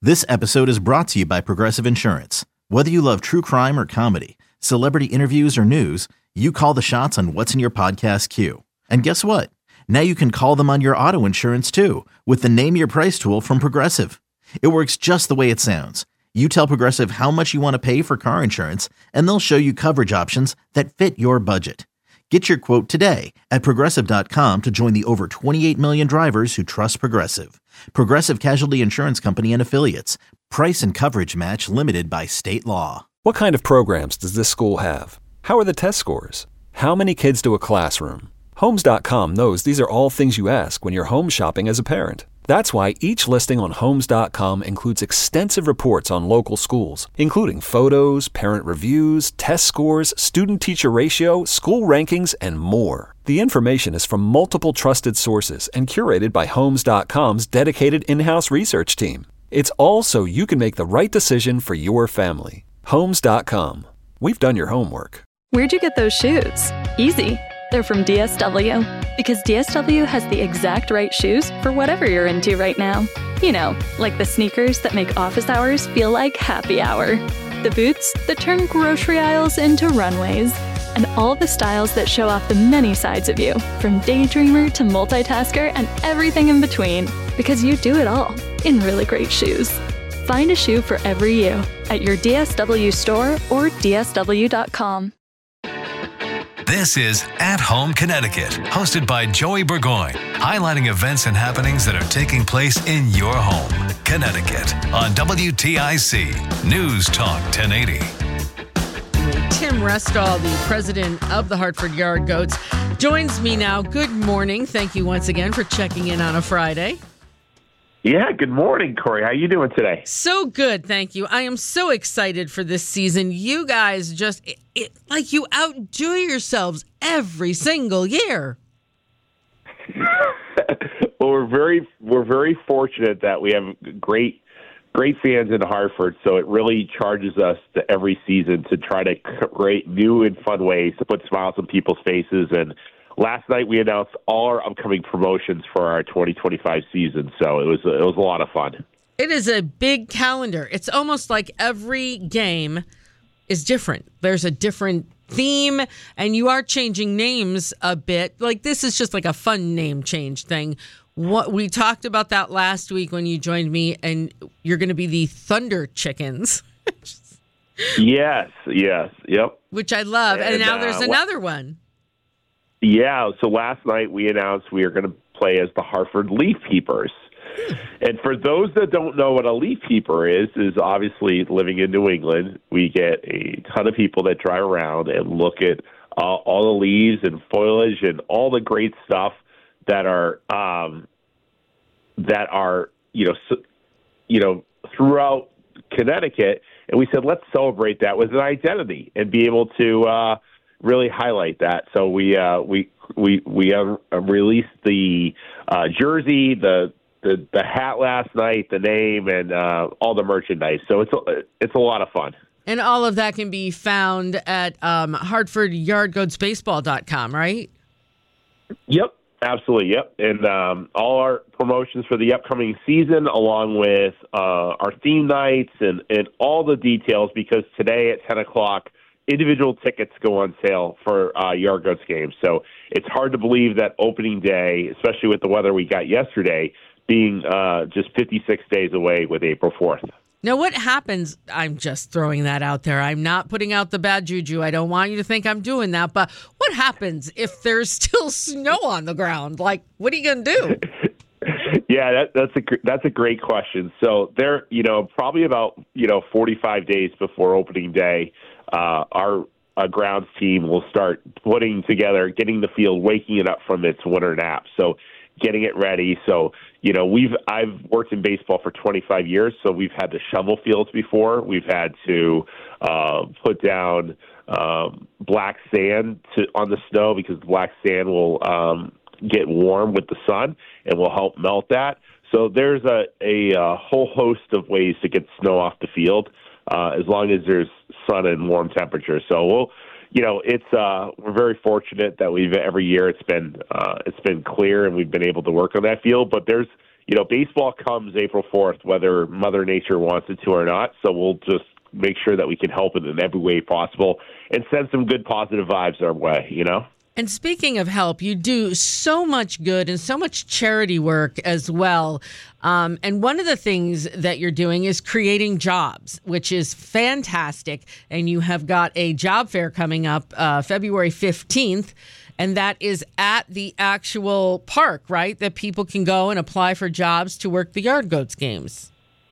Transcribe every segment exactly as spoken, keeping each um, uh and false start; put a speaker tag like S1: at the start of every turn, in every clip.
S1: This episode is brought to you by Progressive Insurance. Whether you love true crime or comedy, celebrity interviews or news, you call the shots on what's in your podcast queue. And guess what? Now you can call them on your auto insurance too with the Name Your Price tool from Progressive. It works just the way it sounds. You tell Progressive how much you want to pay for car insurance, and they'll show you coverage options that fit your budget. Get your quote today at Progressive dot com to join the over twenty-eight million drivers who trust Progressive. Progressive Casualty Insurance Company and Affiliates. Price and coverage match limited by state law.
S2: What kind of programs does this school have? How are the test scores? How many kids to a classroom? Homes dot com knows these are all things you ask when you're home shopping as a parent. That's why each listing on Homes dot com includes extensive reports on local schools, including photos, parent reviews, test scores, student-teacher ratio, school rankings, and more. The information is from multiple trusted sources and curated by Homes dot com's dedicated in-house research team. It's all so you can make the right decision for your family. Homes dot com. We've done your homework.
S3: Where'd you get those shoes? Easy. They're from D S W. Because D S W has the exact right shoes for whatever you're into right now. You know, like the sneakers that make office hours feel like happy hour. The boots that turn grocery aisles into runways. And all the styles that show off the many sides of you, from daydreamer to multitasker and everything in between. Because you do it all in really great shoes. Find a shoe for every you at your D S W store or D S W dot com.
S4: This is At Home Connecticut, hosted by Joey Burgoyne, highlighting events and happenings that are taking place in your home, Connecticut, on W T I C News Talk ten eighty.
S5: Tim Restall, the president of the Hartford Yard Goats, joins me now. Good morning. Thank you once again for checking in on a Friday.
S6: Yeah, good morning, Corey. How you doing today?
S5: So good, thank you. I am so excited for this season. You guys just, it, it, like you outdo yourselves every single year.
S6: Well, we're very we're very fortunate that we have great great fans in Hartford, so it really charges us to every season to try to create new and fun ways to put smiles on people's faces. And last night we announced all our upcoming promotions for our twenty twenty-five season, so it was it was a lot of fun.
S5: It is a big calendar. It's almost like every game is different. There's a different theme, and you are changing names a bit. Like this is just like a fun name change thing. What we talked about that last week when you joined me, and you're going to be the Thunder Chickens.
S6: yes, yes, yep.
S5: Which I love, and, and now uh, there's another one.
S6: Yeah, so last night we announced we are going to play as the Hartford Leaf Peepers. And for those that don't know what a leaf peeper is, is obviously living in New England, we get a ton of people that drive around and look at uh, all the leaves and foliage and all the great stuff that are um, that are you know so, you know throughout Connecticut. And we said let's celebrate that with an identity and be able to uh, really highlight that. So we uh, we we we uh, released the uh, jersey, the The, the hat last night, the name, and uh, all the merchandise. So it's a, it's a lot of fun.
S5: And all of that can be found at um, Hartford Yard Goats Baseball dot com, right?
S6: Yep, absolutely, yep. And um, all our promotions for the upcoming season, along with uh, our theme nights and, and all the details, because today at ten o'clock, individual tickets go on sale for uh, Yard Goats games. So it's hard to believe that opening day, especially with the weather we got yesterday, being uh, just fifty-six days away with April fourth.
S5: Now, what happens, I'm just throwing that out there. I'm not putting out the bad juju. I don't want you to think I'm doing that. But what happens if there's still snow on the ground? Like, what are you going to do?
S6: Yeah, that, that's a that's a great question. So there, you know, probably about, you know, forty-five days before opening day, uh, our uh, grounds team will start putting together, getting the field, waking it up from its winter nap. So getting it ready. So, you know, we've I've worked in baseball for twenty-five years, so we've had to shovel fields before. We've had to uh, put down um, black sand to, on the snow, because the black sand will um, get warm with the sun and will help melt that. So there's a, a, a whole host of ways to get snow off the field, uh, as long as there's sun and warm temperatures. So we'll, you know, it's uh, we're very fortunate that we've every year it's been uh, it's been clear and we've been able to work on that field. But there's, you know, baseball comes April fourth, whether Mother Nature wants it to or not. So we'll just make sure that we can help it in every way possible and send some good positive vibes our way, you know?
S5: And speaking of help, you do so much good and so much charity work as well. Um, and one of the things that you're doing is creating jobs, which is fantastic. And you have got a job fair coming up uh, February fifteenth. And that is at the actual park, right? That people can go and apply for jobs to work the Yard Goats games.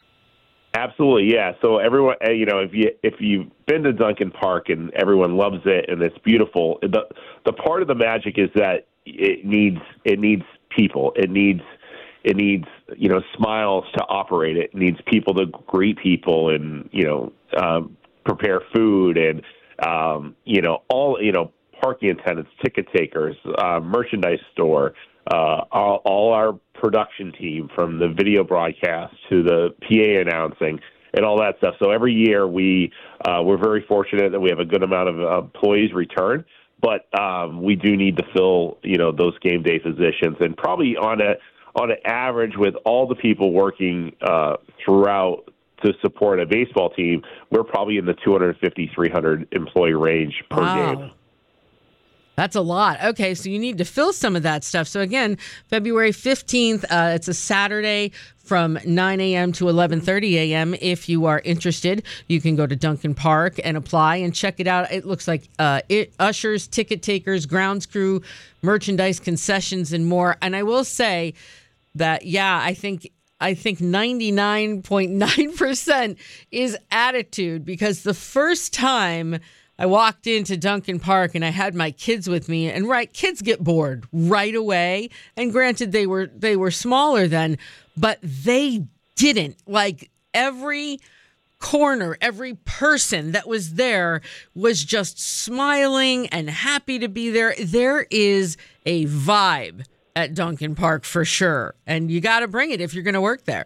S6: Absolutely, yeah. So everyone, you know, if you if you've been to Duncan Park and everyone loves it and it's beautiful, the the part of the magic is that it needs it needs people. It needs it needs you know smiles to operate it. It needs people to greet people and you know um, prepare food and um, you know all you know parking attendants, ticket takers, uh, merchandise store. Uh, all, all our production team, from the video broadcast to the P A announcing and all that stuff. So every year we uh, we're very fortunate that we have a good amount of uh, employees return, but um, we do need to fill you know those game day positions, and probably on a on an average with all the people working uh, throughout to support a baseball team, we're probably in the two hundred fifty, three hundred employee range per
S5: wow.
S6: game.
S5: That's a lot. Okay, so you need to fill some of that stuff. So again, February fifteenth, uh, it's a Saturday from nine a.m. to eleven thirty a.m. If you are interested, you can go to Duncan Park and apply and check it out. It looks like uh, it, ushers, ticket takers, grounds crew, merchandise, concessions, and more. And I will say that, yeah, I think I think ninety-nine point nine percent is attitude, because the first time I walked into Duncan Park and I had my kids with me, and right, kids get bored right away. And granted, they were they were smaller then, but they didn't. Like, every corner, every person that was there was just smiling and happy to be there. There is a vibe at Duncan Park for sure, and you got to bring it if you're going to work there.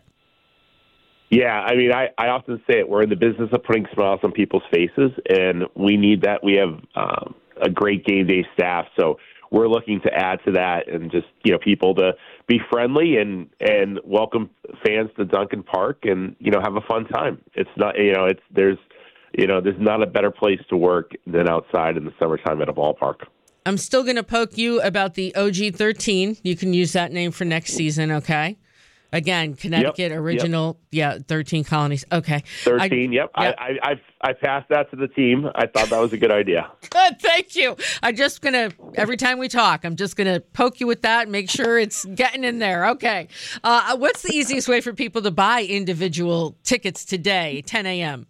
S6: Yeah, I mean, I, I often say it. We're in the business of putting smiles on people's faces, and we need that. We have um, a great game day staff, so we're looking to add to that, and just you know, people to be friendly and and welcome fans to Duncan Park, and you know, have a fun time. It's not, you know, it's there's you know, there's not a better place to work than outside in the summertime at a ballpark.
S5: I'm still going to poke you about the O G thirteen. You can use that name for next season, okay? Again, Connecticut,
S6: yep,
S5: original, yep. yeah, thirteen colonies. Okay.
S6: thirteen,
S5: I,
S6: yep. yep. I, I, I've, I passed that to the team. I thought that was a good idea.
S5: Good, thank you. I'm just going to, every time we talk, I'm just going to poke you with that and make sure it's getting in there. Okay. Uh, what's the easiest way for people to buy individual tickets today, ten a.m.?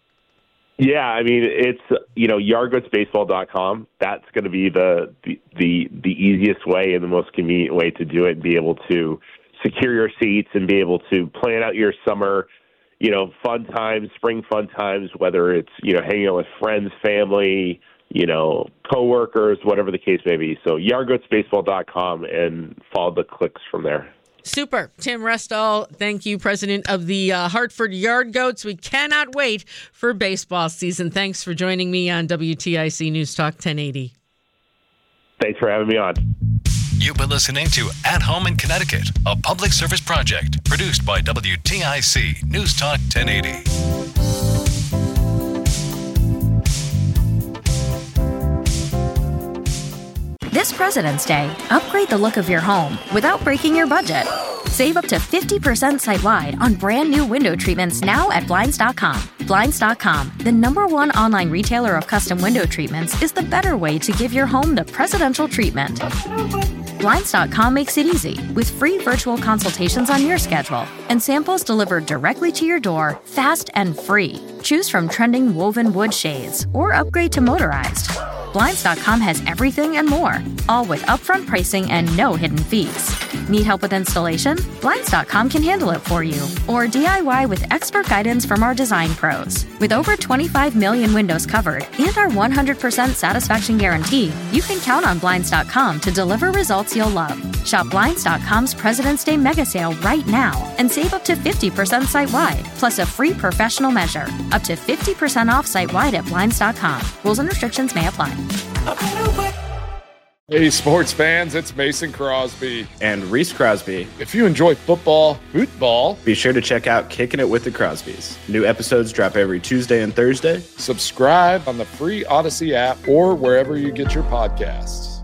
S6: Yeah, I mean, it's, you know, yard goats baseball dot com. That's going to be the, the, the, the easiest way and the most convenient way to do it, and be able to secure your seats and be able to plan out your summer, you know, fun times, spring fun times, whether it's, you know, hanging out with friends, family, you know, coworkers, whatever the case may be. So yard goats baseball dot com, and follow the clicks from there.
S5: Super. Tim Restall, thank you, president of the uh, Hartford Yard Goats. We cannot wait for baseball season. Thanks for joining me on W T I C News Talk ten eighty.
S6: Thanks for having me on.
S4: You've been listening to At Home in Connecticut, a public service project produced by W T I C News Talk ten eighty.
S7: This President's Day, upgrade the look of your home without breaking your budget. Save up to fifty percent site-wide on brand new window treatments now at Blinds dot com. Blinds dot com, the number one online retailer of custom window treatments, is the better way to give your home the presidential treatment. Blinds dot com makes it easy, with free virtual consultations on your schedule and samples delivered directly to your door, fast and free. Choose from trending woven wood shades or upgrade to motorized. Blinds dot com has everything and more, all with upfront pricing and no hidden fees. Need help with installation? Blinds dot com can handle it for you. Or D I Y with expert guidance from our design pros. With over twenty-five million windows covered and our one hundred percent satisfaction guarantee, you can count on Blinds dot com to deliver results you'll love. Shop Blinds dot com's President's Day mega sale right now and save up to fifty percent site-wide, plus a free professional measure. Up to fifty percent off site-wide at Blinds dot com. Rules and restrictions may apply.
S8: Hey, sports fans, it's Mason Crosby.
S9: And Reese Crosby.
S8: If you enjoy football, football,
S9: be sure to check out Kicking It with the Crosbys. New episodes drop every Tuesday and Thursday.
S8: Subscribe on the free Odyssey app or wherever you get your podcasts.